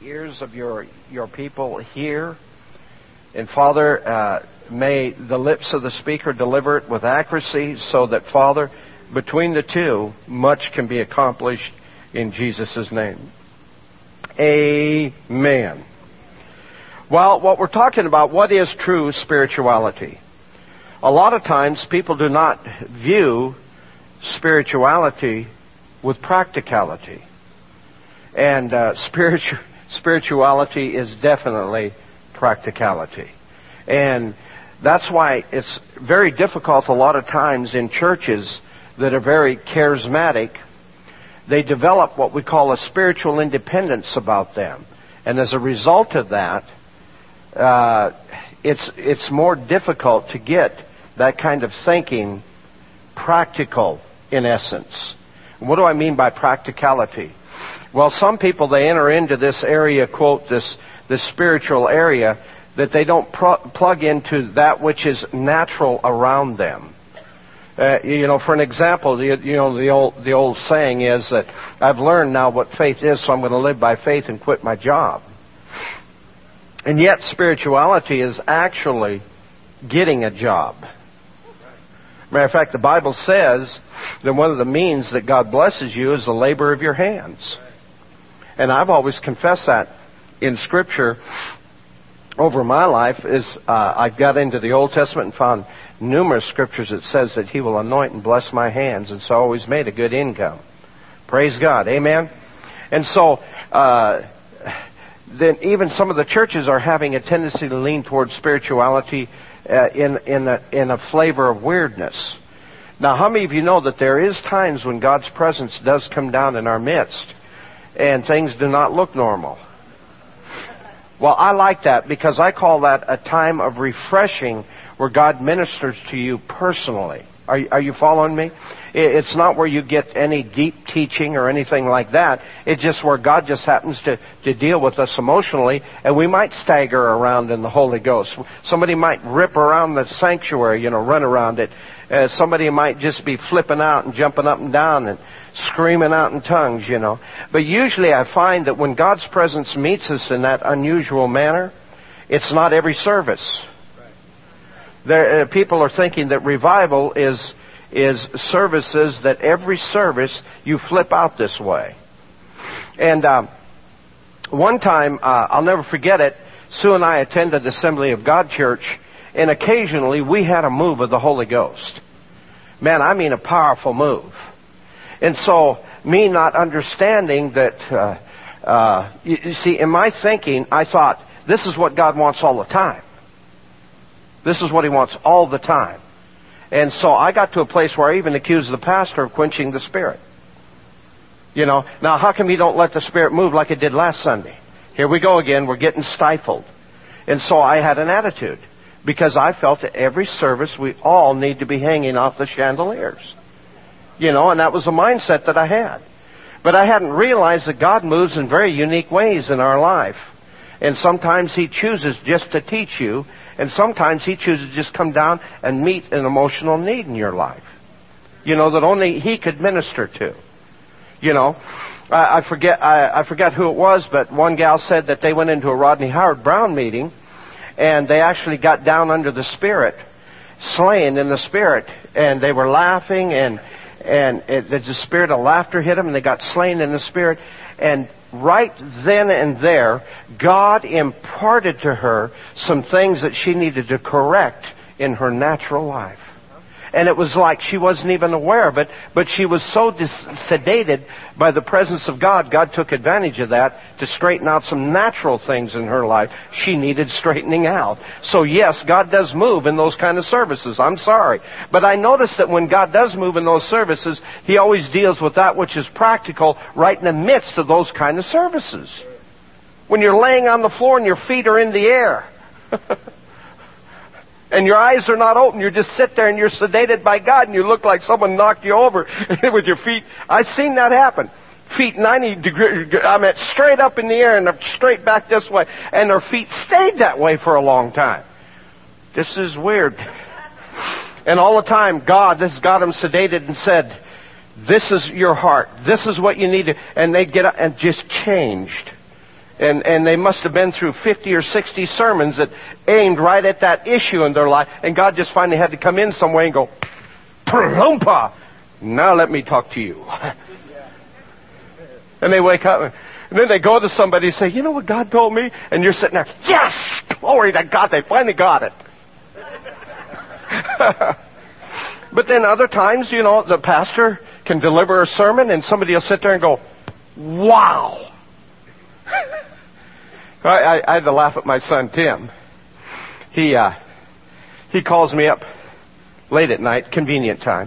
ears of your people hear. And Father, may the lips of the speaker deliver it with accuracy so that, Father, between the two, much can be accomplished in Jesus' name. Amen. Well, what we're talking about, what is true spirituality? A lot of times people do not view spirituality with practicality. And spirituality is definitely practicality. And that's why it's very difficult a lot of times in churches that are very charismatic. They develop what we call a spiritual independence about them. And as a result of that, it's more difficult to get that kind of thinking practical in essence. What do I mean by practicality? Well, some people, they enter into this area, quote, this spiritual area, that they don't plug into that which is natural around them. For an example, the old saying is that I've learned now what faith is, so I'm going to live by faith and quit my job. And yet spirituality is actually getting a job. Matter of fact, the Bible says that one of the means that God blesses you is the labor of your hands. And I've always confessed that in Scripture over my life. I got into the Old Testament and found numerous Scriptures that says that He will anoint and bless my hands, and so I always made a good income. Praise God. Amen? And so, then even some of the churches are having a tendency to lean towards spirituality in a flavor of weirdness. Now, how many of you know that there is times when God's presence does come down in our midst and things do not look normal? Well, I like that because I call that a time of refreshing where God ministers to you personally. Are you following me? It's not where you get any deep teaching or anything like that. It's just where God just happens to deal with us emotionally, and we might stagger around in the Holy Ghost. Somebody might rip around the sanctuary, run around it. Somebody might just be flipping out and jumping up and down and screaming out in tongues, But usually I find that when God's presence meets us in that unusual manner, it's not every service. People are thinking that revival is services that every service you flip out this way. And one time, I'll never forget it, Sue and I attended Assembly of God Church, and occasionally we had a move of the Holy Ghost. Man, I mean a powerful move. And so, me not understanding that, you see, in my thinking, I thought, this is what God wants all the time. This is what He wants all the time. And so I got to a place where I even accused the pastor of quenching the Spirit. Now how come you don't let the Spirit move like it did last Sunday? Here we go again, we're getting stifled. And so I had an attitude, because I felt that every service we all need to be hanging off the chandeliers. And that was the mindset that I had. But I hadn't realized that God moves in very unique ways in our life. And sometimes He chooses just to teach you, and sometimes He chooses to just come down and meet an emotional need in your life. That only He could minister to. I forget who it was, but one gal said that they went into a Rodney Howard Brown meeting, and they actually got down under the Spirit, slain in the Spirit, and they were laughing, and the spirit of laughter hit them, and they got slain in the Spirit. And right then and there, God imparted to her some things that she needed to correct in her natural life. And it was like she wasn't even aware of it, but she was so sedated by the presence of God. God took advantage of that to straighten out some natural things in her life she needed straightening out. So yes, God does move in those kind of services. I'm sorry. But I notice that when God does move in those services, He always deals with that which is practical right in the midst of those kind of services. When you're laying on the floor and your feet are in the air. And your eyes are not open. You just sit there and you're sedated by God, and you look like someone knocked you over with your feet. I've seen that happen. Feet 90 degrees, straight up in the air and straight back this way. And their feet stayed that way for a long time. This is weird. And all the time, God has got them sedated and said, this is your heart. This is what you need to... And they'd get up and just changed. And they must have been through 50 or 60 sermons that aimed right at that issue in their life. And God just finally had to come in some way and go, "Pralumpa, now let me talk to you." And they wake up and then they go to somebody and say, "You know what God told me?" And you're sitting there, "Yes! Glory to God, they finally got it." But then other times, the pastor can deliver a sermon and somebody will sit there and go, "Wow!" I had to laugh at my son Tim. He calls me up late at night, convenient time,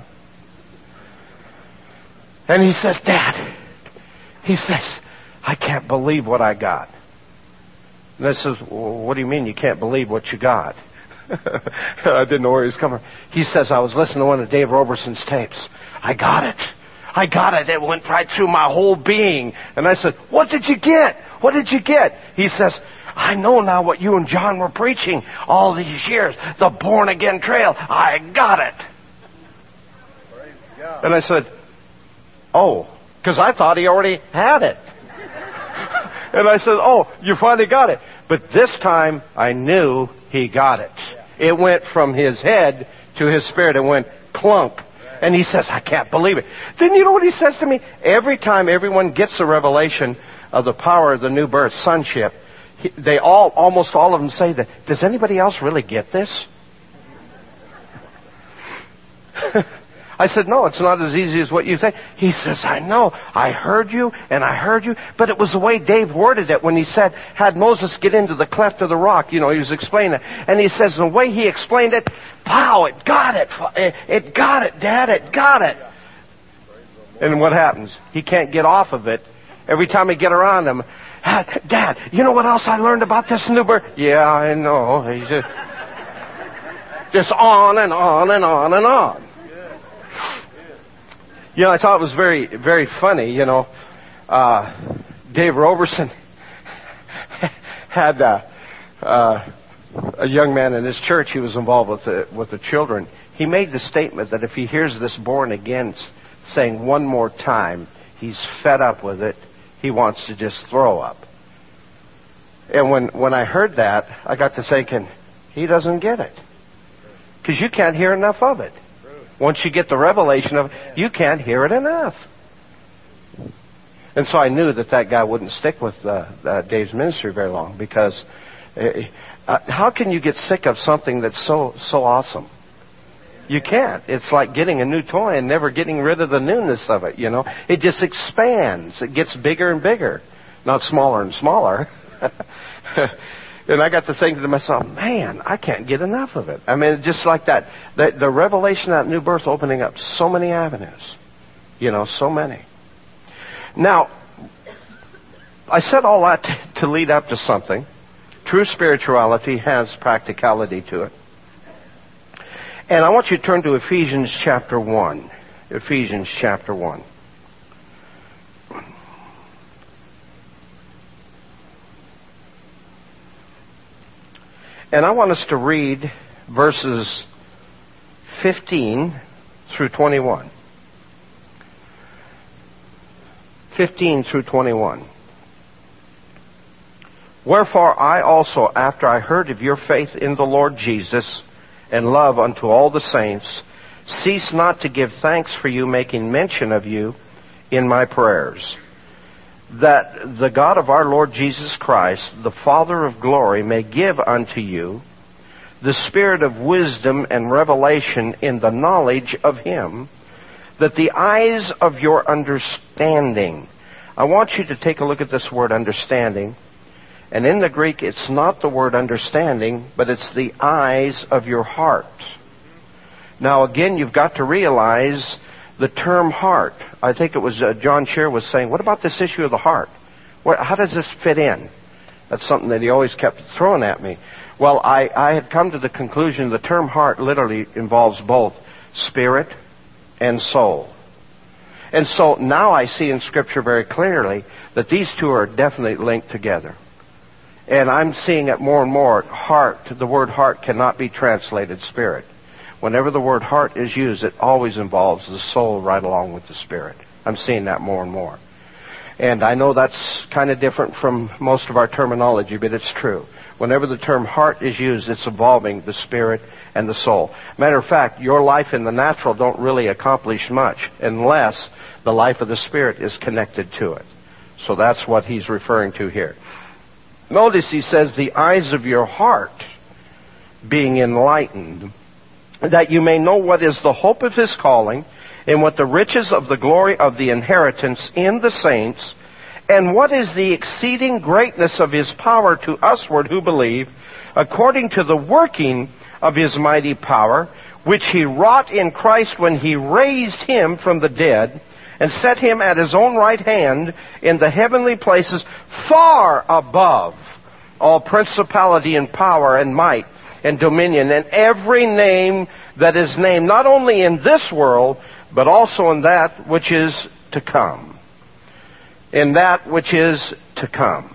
and he says, "Dad," he says, "I can't believe what I got." And I says, "Well, what do you mean you can't believe what you got?" I didn't know where he was coming from. He says, "I was listening to one of Dave Roberson's tapes. I got it. It went right through my whole being." And I said, "What did you get? What did you get?" He says, "I know now what you and John were preaching all these years. The born again trail. I got it." And I said, "Oh," because I thought he already had it. And I said, "Oh, you finally got it." But this time I knew he got it. It went from his head to his spirit. It went plunk. And he says, "I can't believe it." Then you know what he says to me? Every time everyone gets a revelation of the power of the new birth, sonship, almost all of them say that. Does anybody else really get this? I said, "No, it's not as easy as what you think." He says, "I know. I heard you, but it was the way Dave worded it when he said, had Moses get into the cleft of the rock." He was explaining it. And he says, the way he explained it, pow, it got it. It got it, Dad, it got it. And what happens? He can't get off of it. Every time I get around him, "Dad, you know what else I learned about this new birth?" "Yeah, I know." He's just on and on and on and on. I thought it was very, very funny, Dave Roberson had a young man in his church. He was involved with the children. He made the statement that if he hears this born again saying one more time, he's fed up with it. He wants to just throw up. And when I heard that, I got to thinking, he doesn't get it. Because you can't hear enough of it. Once you get the revelation of it, you can't hear it enough. And so I knew that guy wouldn't stick with Dave's ministry very long, because how can you get sick of something that's so awesome? You can't. It's like getting a new toy and never getting rid of the newness of it, It just expands. It gets bigger and bigger, not smaller and smaller. And I got to think to myself, man, I can't get enough of it. I mean, just like that. The revelation of that new birth opening up so many avenues. So many. Now, I said all that to lead up to something. True spirituality has practicality to it. And I want you to turn to Ephesians chapter 1. Ephesians chapter 1. And I want us to read verses 15 through 21. 15 through 21. "Wherefore I also, after I heard of your faith in the Lord Jesus, and love unto all the saints, cease not to give thanks for you, making mention of you in my prayers, that the God of our Lord Jesus Christ, the Father of glory, may give unto you the spirit of wisdom and revelation in the knowledge of Him, that the eyes of your understanding." I want you to take a look at this word understanding. And in the Greek, it's not the word understanding, but it's the eyes of your heart. Now again, you've got to realize the term heart. I think it was John Scheer was saying, what about this issue of the heart? How does this fit in? That's something that he always kept throwing at me. Well, I had come to the conclusion the term heart literally involves both spirit and soul. And so now I see in Scripture very clearly that these two are definitely linked together. And I'm seeing it more and more. Heart, the word heart cannot be translated spirit. Whenever the word heart is used, it always involves the soul right along with the spirit. I'm seeing that more and more. And I know that's kind of different from most of our terminology, but it's true. Whenever the term heart is used, it's involving the spirit and the soul. Matter of fact, your life in the natural don't really accomplish much unless the life of the spirit is connected to it. So that's what he's referring to here. Notice he says, the eyes of your heart being enlightened, that you may know what is the hope of his calling, and what the riches of the glory of the inheritance in the saints, and what is the exceeding greatness of his power to usward who believe, according to the working of his mighty power, which he wrought in Christ when he raised him from the dead, and set him at his own right hand in the heavenly places, far above all principality and power and might and dominion, and every name that is named, not only in this world, but also in that which is to come. In that which is to come.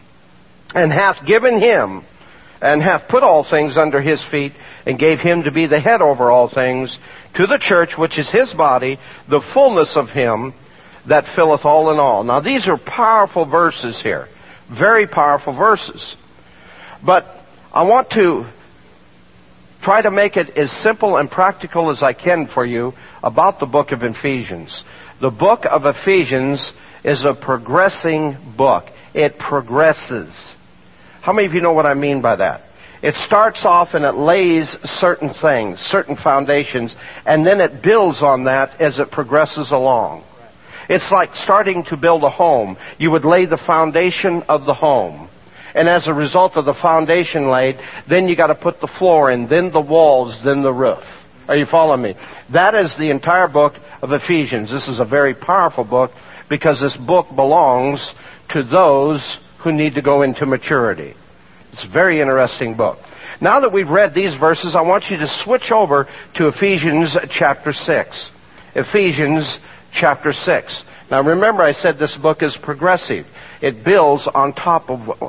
And hath given him, and hath put all things under his feet, and gave him to be the head over all things, to the church, which is his body, the fullness of him that filleth all in all. Now these are powerful verses here. Very powerful verses. But I want to try to make it as simple and practical as I can for you about the book of Ephesians. The book of Ephesians is a progressing book. It progresses. How many of you know what I mean by that? It starts off and it lays certain things, certain foundations, and then it builds on that as it progresses along. It's like starting to build a home. You would lay the foundation of the home. And as a result of the foundation laid, then you got to put the floor in, then the walls, then the roof. Are you following me? That is the entire book of Ephesians. This is a very powerful book because this book belongs to those who need to go into maturity. It's a very interesting book. Now that we've read these verses, I want you to switch over to Ephesians chapter 6. Ephesians chapter 6. Now remember, I said this book is progressive. It builds on top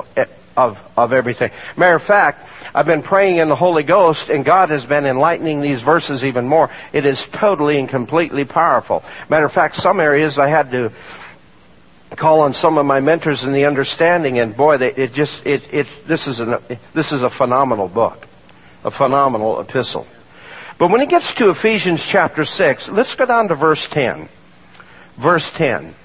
of everything. Matter of fact, I've been praying in the Holy Ghost, and God has been enlightening these verses even more. It is totally and completely powerful. Matter of fact, some areas I had to call on some of my mentors in the understanding, and boy, this is a phenomenal book, a phenomenal epistle. But when it gets to Ephesians chapter 6, let's go down to verse 10. Verse 10.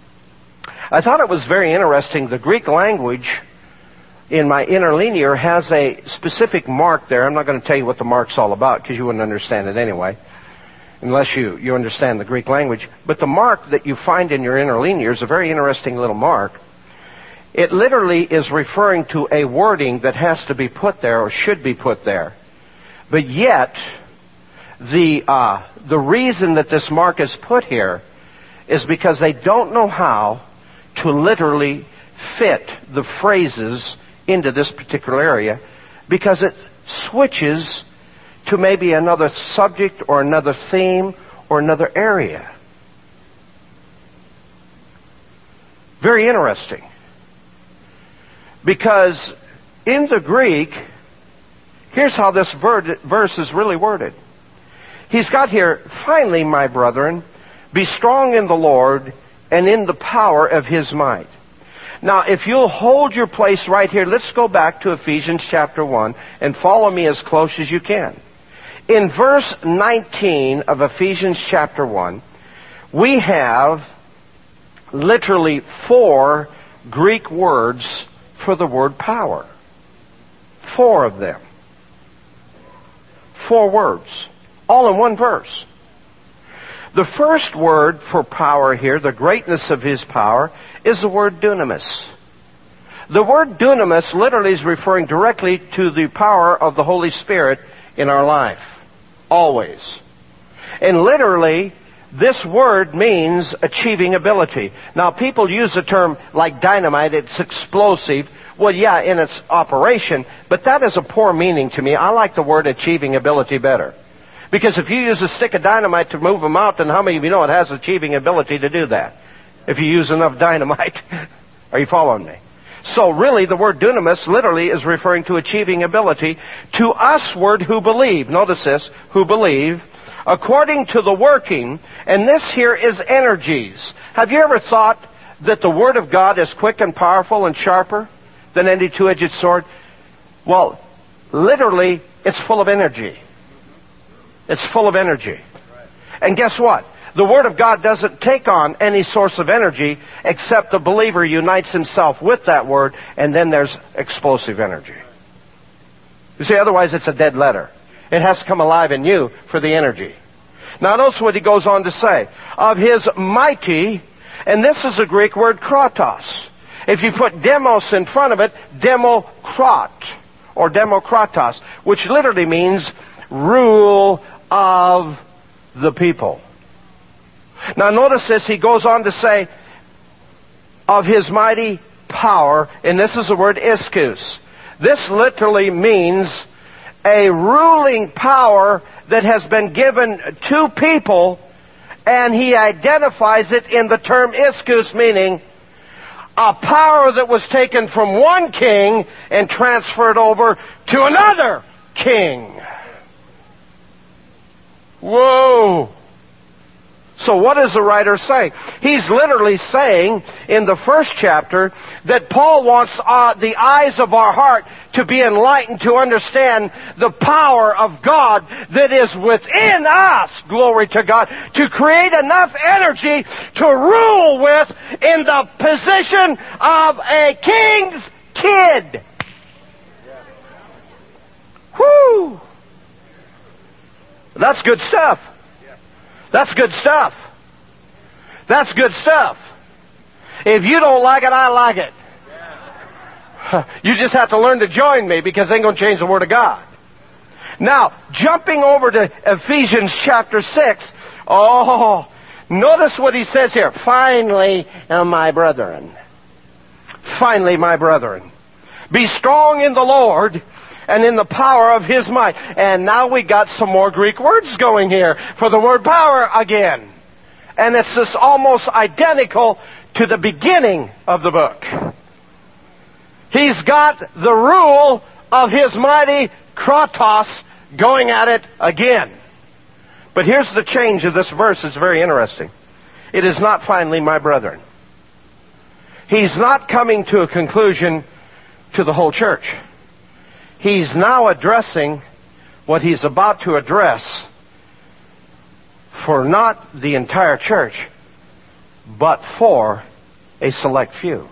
I thought it was very interesting. The Greek language in my interlinear has a specific mark there. I'm not going to tell you what the mark's all about because you wouldn't understand it anyway, unless you understand the Greek language. But the mark that you find in your interlinear is a very interesting little mark. It literally is referring to a wording that has to be put there or should be put there. But yet, the reason that this mark is put here is because they don't know how to literally fit the phrases into this particular area, because it switches to maybe another subject or another theme or another area. Very interesting. Because in the Greek, here's how this verse is really worded. He's got here, finally, my brethren, be strong in the Lord and in the power of his might. Now, if you'll hold your place right here, let's go back to Ephesians chapter 1 and follow me as close as you can. In verse 19 of Ephesians chapter 1, we have literally 4 Greek words for the word power. 4 of them. 4 words. All in one verse. The first word for power here, the greatness of his power, is the word dunamis. The word dunamis literally is referring directly to the power of the Holy Spirit in our life. Always. And literally, this word means achieving ability. Now, people use the term like dynamite, it's explosive. Well, yeah, in its operation, but that is a poor meaning to me. I like the word achieving ability better. Because if you use a stick of dynamite to move a mountain, how many of you know it has achieving ability to do that? If you use enough dynamite. Are you following me? So really, the word dunamis literally is referring to achieving ability to usward who believe. Notice this, who believe, according to the working, and this here is energies. Have you ever thought that the Word of God is quick and powerful and sharper than any two-edged sword? Well, literally, it's full of energy. It's full of energy. And guess what? The Word of God doesn't take on any source of energy except the believer unites himself with that Word, and then there's explosive energy. You see, otherwise it's a dead letter. It has to come alive in you for the energy. Now notice what he goes on to say. Of His mighty, and this is a Greek word, kratos. If you put demos in front of it, demokrat, or demokratos, which literally means rule of the people. Now notice this, he goes on to say, of His mighty power, and this is the word ischus. This literally means a ruling power that has been given to people, and he identifies it in the term ischus, meaning a power that was taken from one king and transferred over to another king. Whoa! So what is the writer saying? He's literally saying in the first chapter that Paul wants the eyes of our heart to be enlightened to understand the power of God that is within us, glory to God, to create enough energy to rule with in the position of a king's kid. Whew! That's good stuff. That's good stuff. That's good stuff. If you don't like it, I like it. You just have to learn to join me because they ain't going to change the Word of God. Now, jumping over to Ephesians chapter 6. Oh, notice what he says here. Finally, my brethren. Finally, my brethren. Be strong in the Lord and in the power of His might. And now we got some more Greek words going here for the word power again. And it's just almost identical to the beginning of the book. He's got the rule of His mighty kratos going at it again. But here's the change of this verse. It's very interesting. It is not finally, my brethren. He's not coming to a conclusion to the whole church. He's now addressing what he's about to address for not the entire church, but for a select few.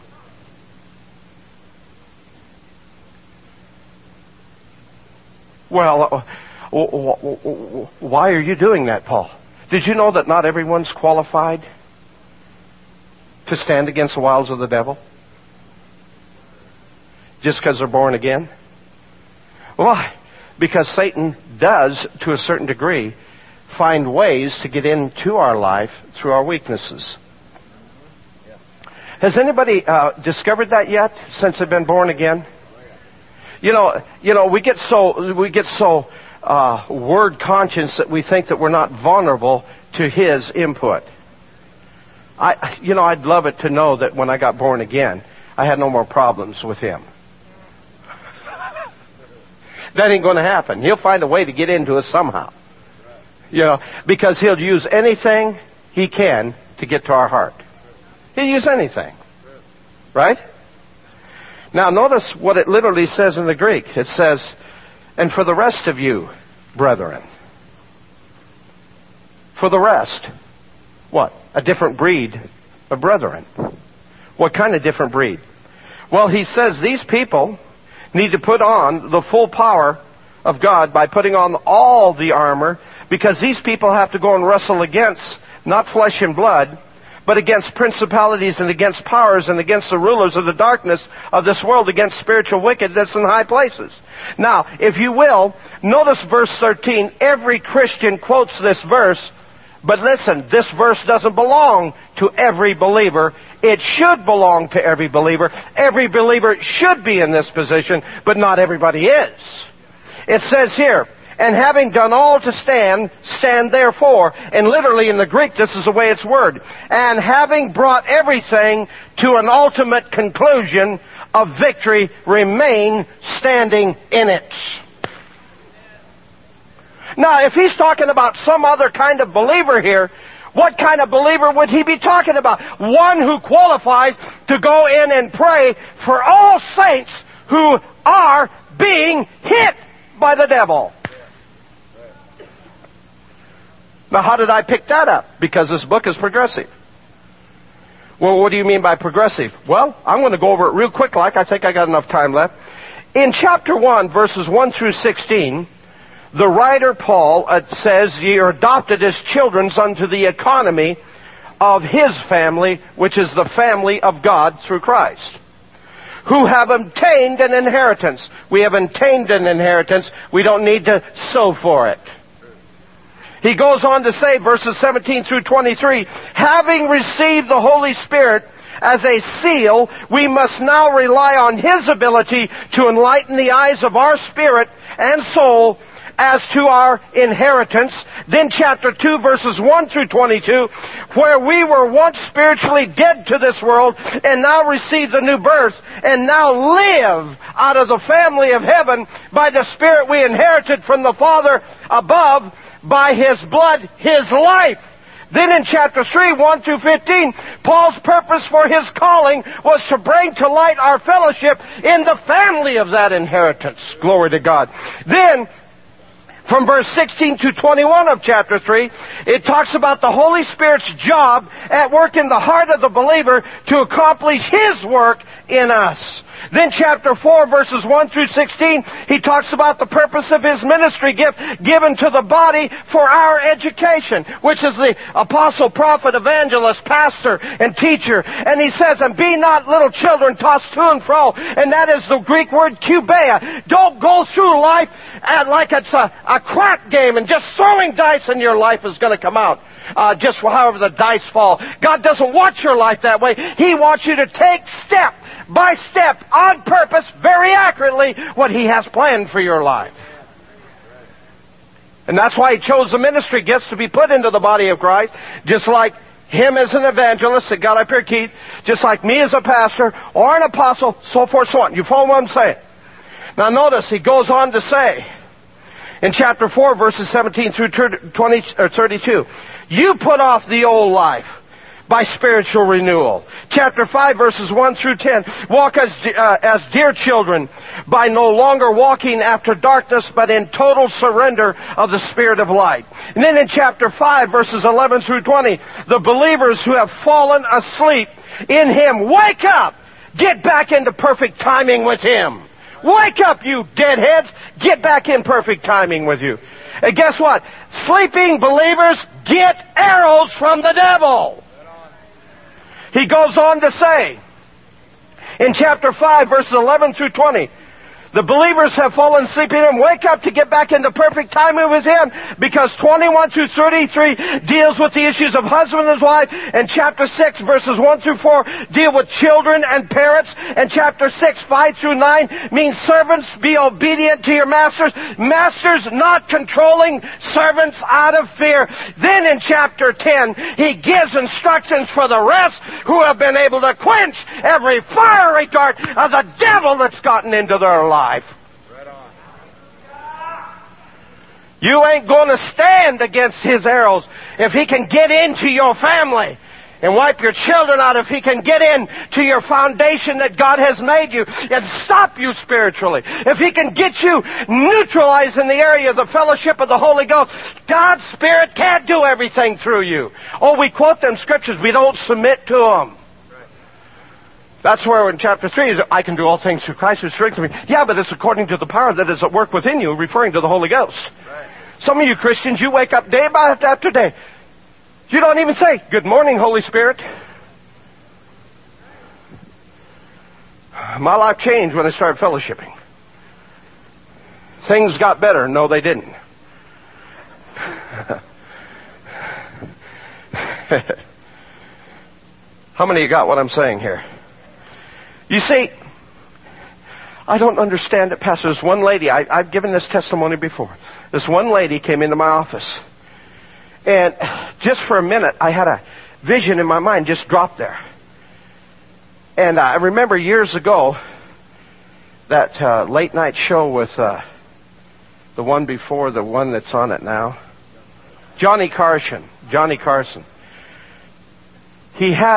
Well, why are you doing that, Paul? Did you know that not everyone's qualified to stand against the wiles of the devil? Just because they're born again? Why? Because Satan does, to a certain degree, find ways to get into our life through our weaknesses. Has anybody discovered that yet since they've been born again? You know, we get so word conscious that we think that we're not vulnerable to His input. I'd love it to know that when I got born again, I had no more problems with Him. That ain't going to happen. He'll find a way to get into us somehow. Because He'll use anything He can to get to our heart. He'll use anything. Right? Now notice what it literally says in the Greek. It says, and for the rest of you, brethren. For the rest. What? A different breed of brethren. What kind of different breed? Well, he says these people need to put on the full power of God by putting on all the armor, because these people have to go and wrestle against, not flesh and blood, but against principalities and against powers and against the rulers of the darkness of this world, against spiritual wickedness in high places. Now, if you will, notice verse 13. Every Christian quotes this verse, but listen, this verse doesn't belong to every believer. It should belong to every believer. Every believer should be in this position, but not everybody is. It says here, and having done all to stand, stand therefore. And literally in the Greek, this is the way it's worded. And having brought everything to an ultimate conclusion of victory, remain standing in it. Now, if he's talking about some other kind of believer here, what kind of believer would he be talking about? One who qualifies to go in and pray for all saints who are being hit by the devil. Now, how did I pick that up? Because this book is progressive. Well, what do you mean by progressive? Well, I'm going to go over it real quick, like I think I got enough time left. In chapter 1, verses 1 through 16, the writer Paul says, "Ye are adopted as children unto the economy of his family, which is the family of God through Christ, who have obtained an inheritance." We have obtained an inheritance. We don't need to sow for it. He goes on to say, verses 17 through 23, "Having received the Holy Spirit as a seal, we must now rely on His ability to enlighten the eyes of our spirit and soul as to our inheritance." Then chapter 2, verses 1 through 22, "Where we were once spiritually dead to this world, and now receive the new birth, and now live out of the family of heaven by the Spirit we inherited from the Father above, by His blood, His life." Then in chapter 3, 1 through 15, Paul's purpose for his calling was to bring to light our fellowship in the family of that inheritance. Glory to God. Then, from verse 16 to 21 of chapter 3, it talks about the Holy Spirit's job at work in the heart of the believer to accomplish His work in us. Then chapter 4, verses 1 through 16, he talks about the purpose of His ministry gift given to the body for our education, which is the apostle, prophet, evangelist, pastor, and teacher. And he says, "And be not little children tossed to and fro," and that is the Greek word kubeia. Don't go through life like it's a crack game and just throwing dice and your life is going to come out. Just however the dice fall. God doesn't want your life that way. He wants you to take step by step, on purpose, very accurately, what He has planned for your life. And that's why He chose the ministry gifts to be put into the body of Christ, just like him as an evangelist that got up here, Keith, just like me as a pastor, or an apostle, so forth, so on. You follow what I'm saying? Now notice, he goes on to say, in chapter 4, verses 17 through 32, "You put off the old life by spiritual renewal." Chapter 5, verses 1 through 10, "Walk as dear children, by no longer walking after darkness, but in total surrender of the Spirit of light." And then in chapter 5, verses 11 through 20, "The believers who have fallen asleep in Him, wake up! Get back into perfect timing with Him." Wake up, you deadheads! Get back in perfect timing with you. And guess what? Sleeping believers get arrows from the devil. He goes on to say, in chapter 5, verses 11 through 20, "The believers have fallen asleep in Him. Wake up to get back into perfect timing with Him," because 21 through 33 deals with the issues of husband and wife, and chapter 6, verses 1 through 4 deal with children and parents, and chapter 6, 5 through 9 means servants, be obedient to your masters, masters not controlling servants out of fear. Then in chapter 10, he gives instructions for the rest who have been able to quench every fiery dart of the devil that's gotten into their life. Right on. You ain't going to stand against his arrows if he can get into your family and wipe your children out, if he can get into your foundation that God has made you and stop you spiritually. If he can get you neutralized in the area of the fellowship of the Holy Ghost, God's Spirit can't do everything through you. Oh, we quote them scriptures, we don't submit to them. That's where in chapter 3 is, "I can do all things through Christ who strengthens me." Yeah, but it's according to the power that is at work within you, referring to the Holy Ghost. Right. Some of you Christians, you wake up day after day. You don't even say, "Good morning, Holy Spirit." My life changed when I started fellowshipping. Things got better. No, they didn't. How many of you got what I'm saying here? You see, I don't understand it, Pastor. This one lady, I've given this testimony before. This one lady came into my office. And just for a minute, I had a vision in my mind just dropped there. And I remember years ago, that late night show with the one before the one that's on it now. Johnny Carson. he had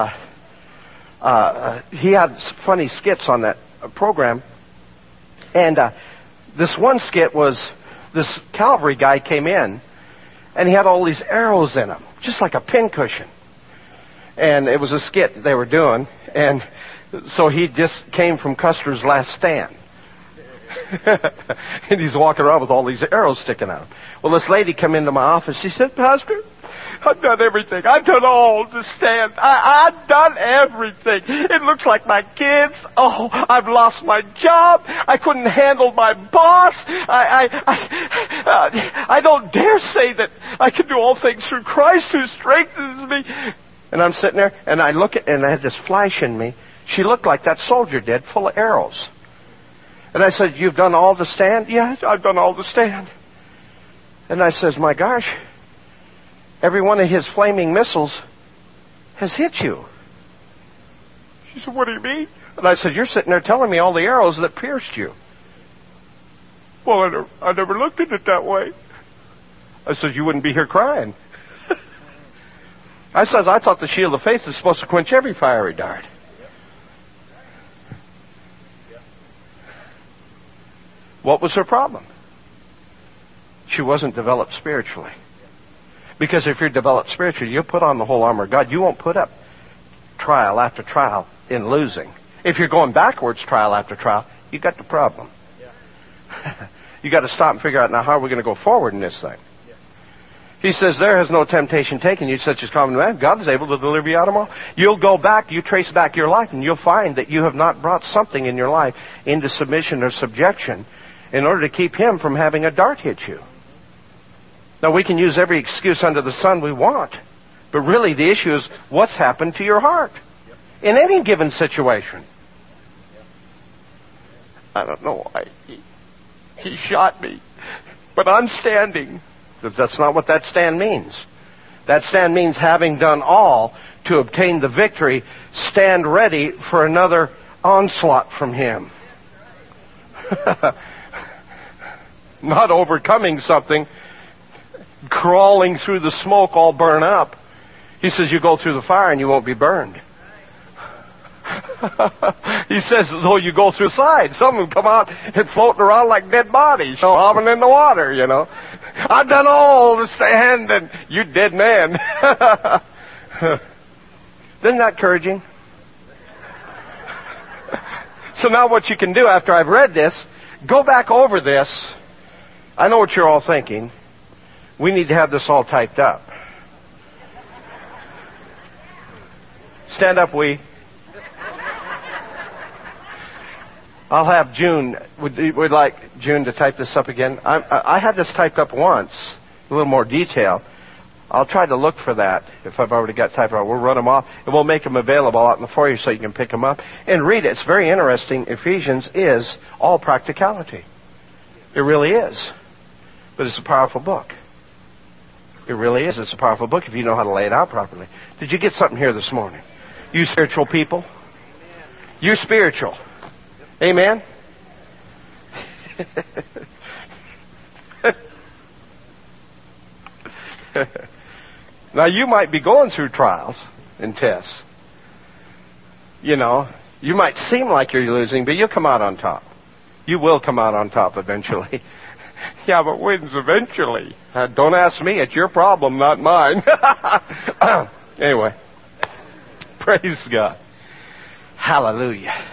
he had funny skits on that program, and this one skit was this cavalry guy came in, and he had all these arrows in him, just like a pincushion. And it was a skit they were doing, and so he just came from Custer's Last Stand. And he's walking around with all these arrows sticking out. Well, this lady came into my office. She said, "Pastor, I've done everything. I've done all the stands. I've done everything. It looks like my kids. Oh, I've lost my job. I couldn't handle my boss. I don't dare say that I can do all things through Christ who strengthens me." And I'm sitting there, and I look at, and I had this flash in me. She looked like that soldier did, full of arrows. And I said, "You've done all the stand?" "Yes, I've done all the stand." And I says, "My gosh, every one of his flaming missiles has hit you." She said, "What do you mean?" And I said, "You're sitting there telling me all the arrows that pierced you." "Well, I never looked at it that way." I said, "You wouldn't be here crying." I says, "I thought the shield of faith is supposed to quench every fiery dart." What was her problem? She wasn't developed spiritually. Because if you're developed spiritually, you'll put on the whole armor of God. You won't put up trial after trial in losing. If you're going backwards trial after trial, you got the problem. You got to stop and figure out, now, how are we going to go forward in this thing? He says, "There has no temptation taken you such as common man. God is able to deliver you out of them all." You'll go back, you trace back your life, and you'll find that you have not brought something in your life into submission or subjection in order to keep him from having a dart hit you. Now, we can use every excuse under the sun we want, but really the issue is what's happened to your heart in any given situation. "I don't know why he shot me, but I'm standing." That's not what that stand means. That stand means, having done all to obtain the victory, stand ready for another onslaught from him. Not overcoming something, crawling through the smoke all burned up. He says, you go through the fire and you won't be burned. He says, though you go through the side, some of them come out and floating around like dead bodies, bobbing in the water, you know. "I've done all the stand," and "You dead man." Isn't that encouraging? So now what you can do after I've read this, go back over this. I know what you're all thinking. We need to have this all typed up. Stand up, we. I'll have June. Would like June to type this up again? I had this typed up once, a little more detail. I'll try to look for that if I've already got typed out. We'll run them off, and we'll make them available out in the foyer so you can pick them up and read it. It's very interesting. Ephesians is all practicality. It really is. But it's a powerful book. It really is. It's a powerful book if you know how to lay it out properly. Did you get something here this morning? You spiritual people? You're spiritual. Amen? Now, you might be going through trials and tests. You know, you might seem like you're losing, but you'll come out on top. You will come out on top eventually. Yeah, but when's eventually? Don't ask me. It's your problem, not mine. Anyway, praise God. Hallelujah.